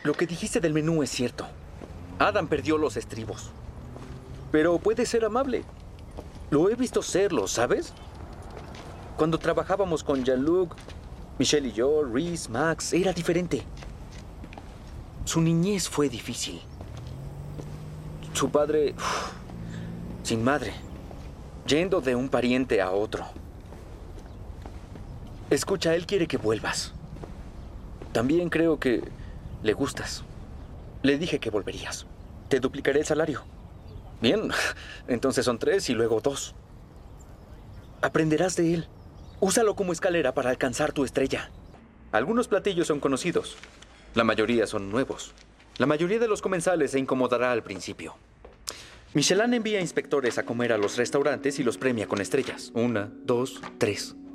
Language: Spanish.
Lo que dijiste del menú es cierto. Adam perdió los estribos. Pero puede ser amable. Lo he visto serlo, ¿sabes? Cuando trabajábamos con Jean-Luc, Michelle y yo, Reese, Max, era diferente. Su niñez fue difícil. Su padre, sin madre, yendo de un pariente a otro. Escucha, él quiere que vuelvas. También creo que le gustas. Le dije que volverías. Te duplicaré el salario. Bien, entonces son 3 y luego 2. Aprenderás de él. Úsalo como escalera para alcanzar tu estrella. Algunos platillos son conocidos. La mayoría son nuevos. La mayoría de los comensales se incomodará al principio. Michelin envía inspectores a comer a los restaurantes y los premia con estrellas. 1, 2, 3.